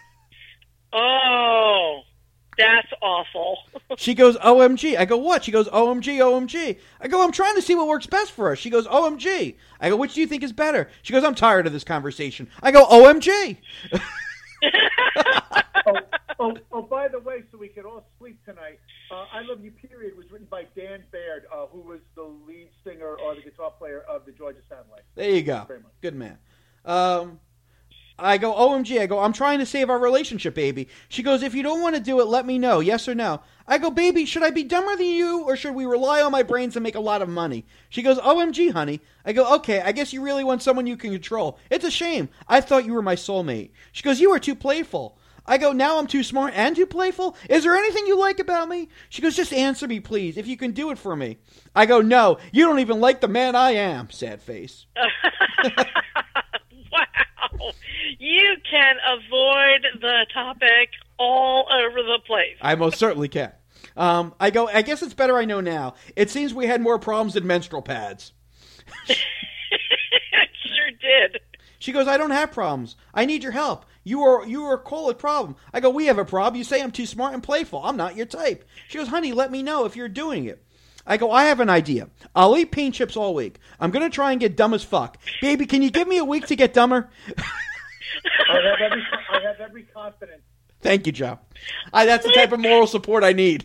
Oh, that's awful. She goes, O M G. I go, what? She goes, O M G, O M G. I go, I'm trying to see what works best for us. She goes, O M G. I go, which do you think is better? She goes, I'm tired of this conversation. I go, O M G. oh, oh, oh, by the way, so we can all sleep tonight, uh, I Love You, Period was written by Dan Baird, uh, who was the lead singer or the guitar player of the Georgia Satellite. There you go. Good man. Um... I go, O M G. I go, I'm trying to save our relationship, baby. She goes, if you don't want to do it, let me know. Yes or no? I go, baby, should I be dumber than you or should we rely on my brains and make a lot of money? She goes, O M G, honey. I go, okay, I guess you really want someone you can control. It's a shame. I thought you were my soulmate. She goes, you are too playful. I go, now I'm too smart and too playful? Is there anything you like about me? She goes, just answer me, please, if you can do it for me. I go, no, you don't even like the man I am. Sad face. Wow. You can avoid the topic all over the place. I most certainly can. Um, I go, I guess it's better I know now. It seems we had more problems than menstrual pads. Sure did. She goes, I don't have problems. I need your help. You are you are a call-it problem. I go, we have a problem. You say I'm too smart and playful. I'm not your type. She goes, honey, let me know if you're doing it. I go, I have an idea. I'll eat paint chips all week. I'm going to try and get dumb as fuck. Baby, can you give me a week to get dumber? I have every, I have every confidence. Thank you, Joe. I, that's the type of moral support I need.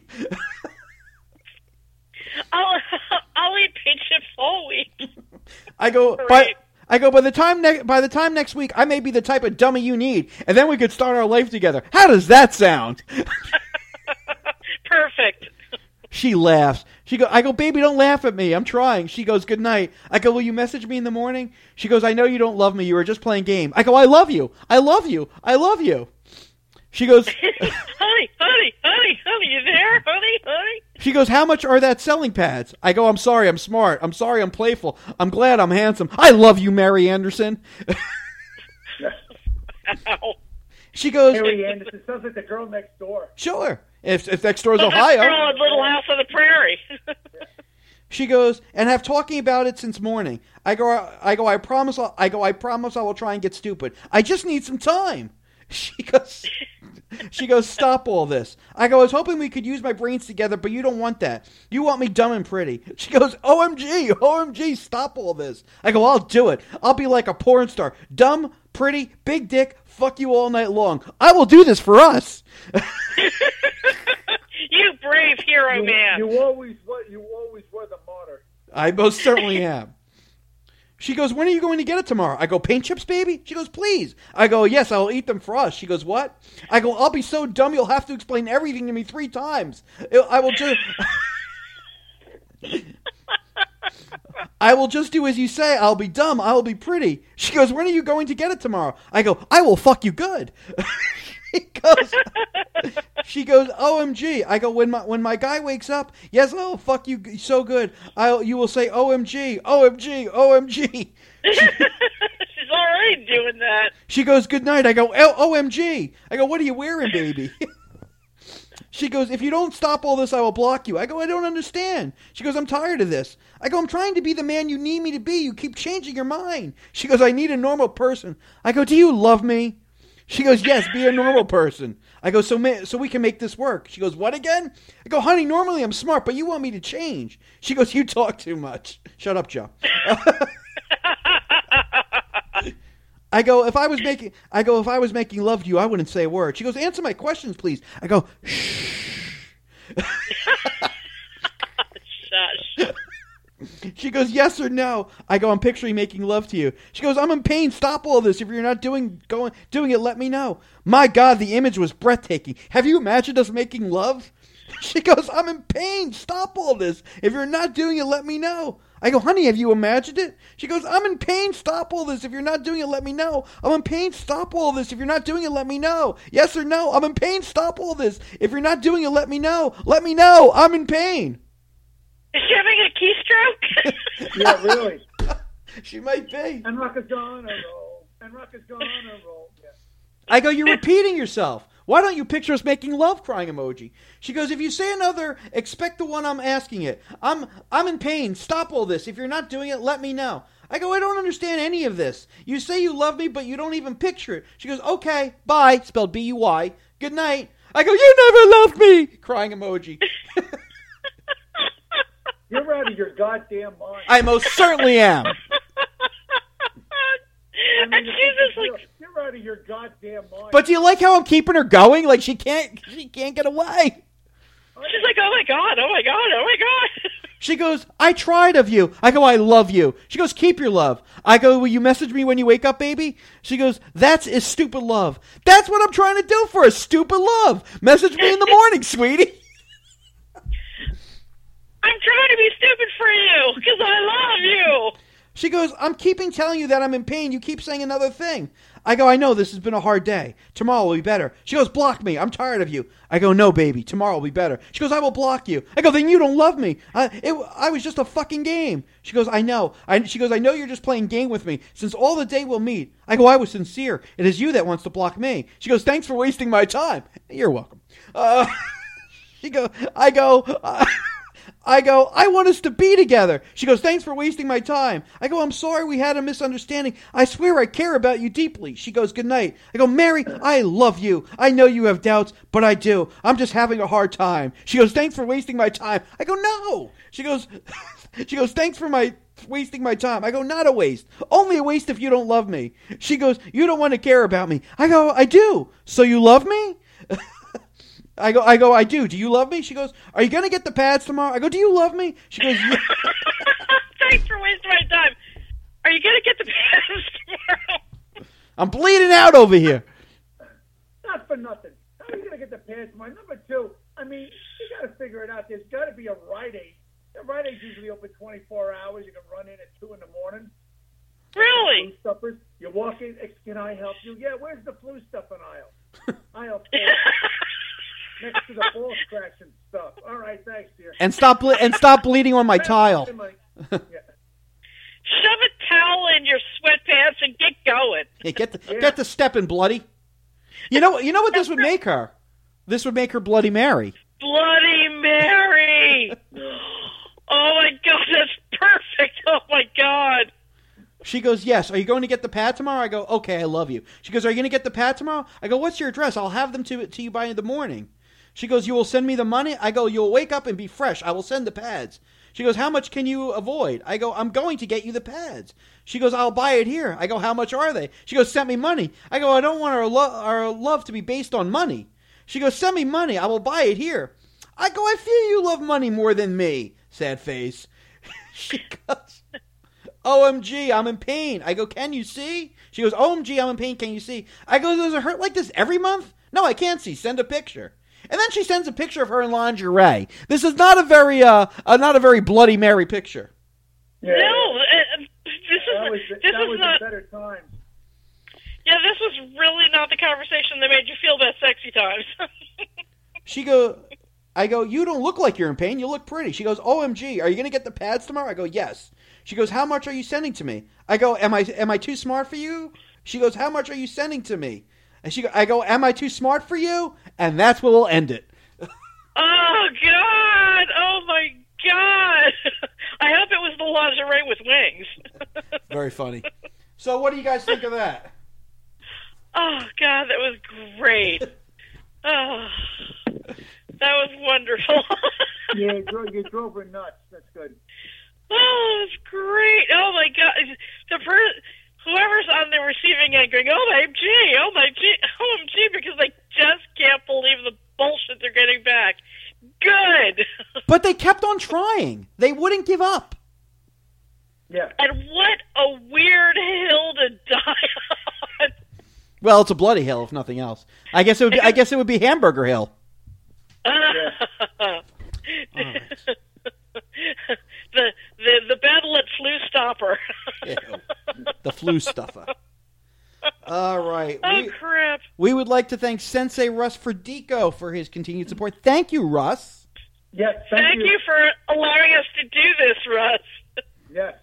I'll, I'll eat paint chips all week. I go, by, I go, by the time ne- by the time next week, I may be the type of dummy you need, and then we could start our life together. How does that sound? Perfect. She laughs. She go, I go, baby, don't laugh at me. I'm trying. She goes, good night. I go, will you message me in the morning? She goes, I know you don't love me. You were just playing game. I go, I love you. I love you. I love you. She goes, honey, honey, honey, honey, you there? Honey, honey. She goes, how much are that selling pads? I go, I'm sorry, I'm smart. I'm sorry, I'm playful. I'm glad I'm handsome. I love you, Mary Anderson. Ow. She goes, Mary Anderson sounds like the girl next door. Sure. If, if next door is Oh, Ohio. that's girl at Little House on the Prairie. She goes, and have talking about it since morning. I go, I go, I promise, I'll, I go, I promise I will try and get stupid. I just need some time. She goes, she goes, stop all this. I go, I was hoping we could use my brains together, but you don't want that. You want me dumb and pretty. She goes, O M G, O M G, stop all this. I go, I'll do it. I'll be like a porn star. Dumb, pretty, big dick, fuck you all night long. I will do this for us. You brave hero You, man. you always were. You always were the martyr. I most certainly am. She goes, when are you going to get it tomorrow? I go, paint chips, baby? She goes, please. I go, yes, I will eat them for us. She goes, what? I go, I'll be so dumb you'll have to explain everything to me three times. I will just... I will just do as you say. I'll be dumb. I will be pretty. She goes, when are you going to get it tomorrow? I go, I will fuck you good. She goes, she goes, O M G. I go, when my when my guy wakes up, yes, oh, fuck you so good. I you will say O M G, O M G, O M G. She's already doing that. She goes, good night. I go, O M G. I go, what are you wearing, baby? She goes, if you don't stop all this, I will block you. I go, I don't understand. She goes, I'm tired of this. I go, I'm trying to be the man you need me to be. You keep changing your mind. She goes, I need a normal person. I go, do you love me? She goes, yes, be a normal person. I go, so ma- so we can make this work. She goes, what again? I go, honey, normally I'm smart, but you want me to change. She goes, you talk too much. Shut up, Joe. I go, if I was making, I go, if I was making love to you, I wouldn't say a word. She goes, answer my questions, please. I go, shh. Shush. She goes, yes or no. I go, I'm picturing making love to you. She goes, I'm in pain. Stop all this. If you're not doing going doing it, let me know. My God, the image was breathtaking. Have you imagined us making love? She goes, I'm in pain. Stop all this. If you're not doing it, let me know. I go, honey, have you imagined it? She goes, I'm in pain. Stop all this. If you're not doing it, let me know. I'm in pain. Stop all this. If you're not doing it, let me know. Yes or no. I'm in pain. Stop all this. If you're not doing it, let me know. Let me know. I'm in pain. Is she having a keystroke? Yeah, really. She might be. And Rock is gonna roll. And Rock is gonna roll. Yeah. I go, you're repeating yourself. Why don't you picture us making love, crying emoji? She goes, if you say another, expect the one I'm asking it. I'm I'm in pain. Stop all this. If you're not doing it, let me know. I go, I don't understand any of this. You say you love me, but you don't even picture it. She goes, okay, bye, spelled B U Y. Good night. I go, you never loved me, crying emoji. You're out of your goddamn mind. I most certainly am. I mean, And she's just you're, like, you're out of your goddamn mind. But do you like how I'm keeping her going? Like she can't, she can't get away. she's like, oh my God, oh my God, oh my God. She goes, I tried of you. I go, I love you. She goes, keep your love. I go, will you message me when you wake up, baby? She goes, that's is stupid love. That's what I'm trying to do for us, stupid love. Message me in the morning, sweetie. I'm trying to be stupid for you because I love you. She goes, I'm keeping telling you that I'm in pain. You keep saying another thing. I go, I know this has been a hard day. Tomorrow will be better. She goes, block me. I'm tired of you. I go, no, baby. Tomorrow will be better. She goes, I will block you. I go, then you don't love me. I, it, I was just a fucking game. She goes, I know. I, she goes, I know you're just playing game with me since all the day we'll meet. I go, I was sincere. It is you that wants to block me. She goes, thanks for wasting my time. You're welcome. Uh, she go, I go, uh, I go, I want us to be together. She goes, thanks for wasting my time. I go, I'm sorry we had a misunderstanding. I swear I care about you deeply. She goes, good night. I go, Mary, I love you. I know you have doubts, but I do. I'm just having a hard time. She goes, thanks for wasting my time. I go, no. She goes, she goes, thanks for my wasting my time. I go, not a waste. Only a waste if you don't love me. She goes, you don't want to care about me. I go, I do. So you love me? I go, I go, I do. Do you love me? She goes, are you going to get the pads tomorrow? I go, do you love me? She goes, yeah. Thanks for wasting my time. Are you going to get the pads tomorrow? I'm bleeding out over here. Not for nothing. How are you going to get the pants? My number two, I mean, you got to figure it out. There's got to be a Rite Aid Ray's usually open twenty-four hours. You can run in at two in the morning. Really? Flu stuffers. You walk in. Can I help you? Yeah. Where's the flu stuffing aisle? Aisle four. Next to the ball scratching stuff. All right. Thanks, dear. And stop ble- and stop bleeding on my tile. Yeah. Shove a towel in your sweatpants and get going. Hey, get the Yeah. get the stepping, bloody. You know you know what this would make her? This would make her Bloody Mary. Bloody Mary! Oh my God, that's perfect! Oh my God! She goes, yes. Are you going to get the pad tomorrow? I go, okay, I love you. She goes, are you going to get the pad tomorrow? I go, what's your address? I'll have them to, to you by the morning. She goes, you will send me the money? I go, you'll wake up and be fresh. I will send the pads. She goes, how much can you avoid? I go, I'm going to get you the pads. She goes, I'll buy it here. I go, how much are they? She goes, send me money. I go, I don't want our, lo- our love to be based on money. She goes, send me money. I will buy it here. I go, I fear you love money more than me. Sad face. She goes, O M G, I'm in pain. I go, can you see? She goes, O M G, I'm in pain. Can you see? I go, does it hurt like this every month? No, I can't see. Send a picture. And then she sends a picture of her in lingerie. This is not a very, uh, uh not a very Bloody Mary picture. Yeah. No, uh, this That was, is that this was is not. the better times. Yeah, this was really not the conversation that made you feel that sexy times. She go, I go, you don't look like you're in pain. You look pretty. She goes, O M G, are you going to get the pads tomorrow? I go, yes. She goes, how much are you sending to me? I go, am I am I too smart for you? She goes, how much are you sending to me? And she go, I go, am I too smart for you? And that's where we'll end it. Oh God! Oh my God! I hope it was the lingerie with wings. Very funny. So what do you guys think of that? Oh God, that was great. Oh, that was wonderful. Yeah, you drove, you drove her nuts. That's good. Oh, it's great. Oh my God, the per- whoever's on the receiving end going, oh my G, oh my G, O M G, because they just can't believe the bullshit they're getting back. Good. But they kept on trying. They wouldn't give up. Yeah. And what a weird hill to die on. Well, it's a bloody hill, if nothing else. I guess it would. Be, I guess it would be Hamburger Hill. the the the battle at Flu Stopper. Ew. The flu stuffer. All right. Oh we, crap! we would like to thank Sensei Russ Ferdico for his continued support. Thank you, Russ. Yes, thank, Thank you. you for allowing us to do this, Russ. Yes.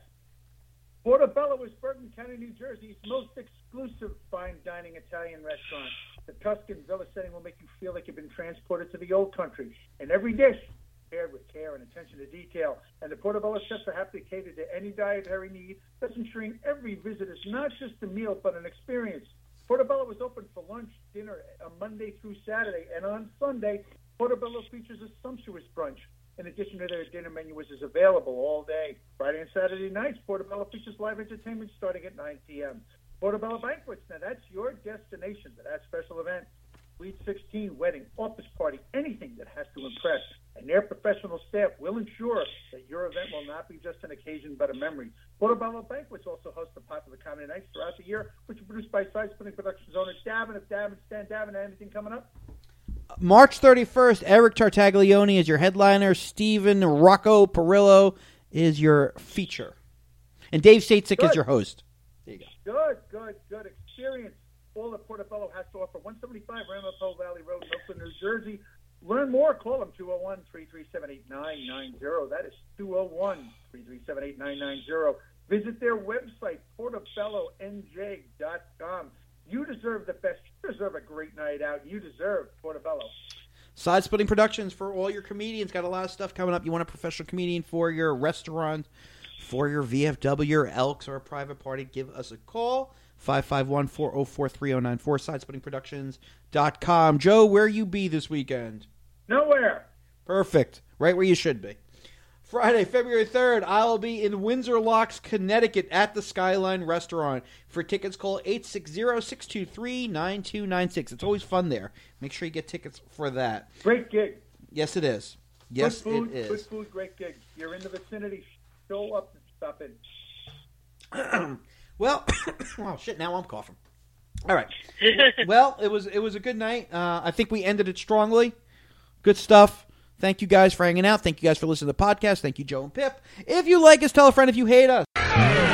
Portobello is Bergen County, New Jersey's most exclusive fine dining Italian restaurant. The Tuscan Villa setting will make you feel like you've been transported to the old country. And every dish prepared with care and attention to detail. And the Portobello chefs are happy to cater to any dietary need, thus ensuring every visit is not just a meal, but an experience. Portobello is open for lunch, dinner, on Monday through Saturday. And on Sunday, Portobello features a sumptuous brunch. In addition to their dinner menu, which is available all day. Friday and Saturday nights, Portobello features live entertainment starting at nine p.m. Portobello Banquets, now that's your destination for that special event. Suite sixteen, wedding, office party, anything that has to impress. And their professional staff will ensure that your event will not be just an occasion but a memory. Portobello Banquets also host the popular comedy nights throughout the year, which are produced by Side Splitting Productions owner Davin. If Davin, Stan Davin, anything coming up? March thirty-first, Eric Tartaglione is your headliner. Stephen Rocco Perillo is your feature. And Dave Satzik Good. is your host. There you go. Good, good, good experience. All that Portobello has to offer. one seventy-five Ramapo Valley Road in Oakland, New Jersey. Learn more. Call them two oh one, three three seven, eight nine nine zero. That is two oh one, three three seven, eight nine nine zero. Visit their website, portobello n j dot com. You deserve the best. You deserve a great night out. You deserve Portobello. Side Splitting Productions for all your comedians. Got a lot of stuff coming up. You want a professional comedian for your restaurant, for your V F W, or Elks, or a private party, give us a call. five five one, four oh four, three oh nine four, side splitting productions dot com. Joe, where you be this weekend? Nowhere. Perfect. Right where you should be. Friday, February third, I'll be in Windsor Locks, Connecticut at the Skyline Restaurant. For tickets, call eight six zero, six two three, nine two nine six. It's always fun there. Make sure you get tickets for that. Great gig. Yes, it is. Yes, good food, it is. Good food, great gig. You're in the vicinity. Show up and stop in. Well, oh shit! Now I'm coughing. All right. Well, it was it was a good night. Uh, I think we ended it strongly. Good stuff. Thank you guys for hanging out. Thank you guys for listening to the podcast. Thank you, Joe and Pip. If you like us, tell a friend. If you hate us.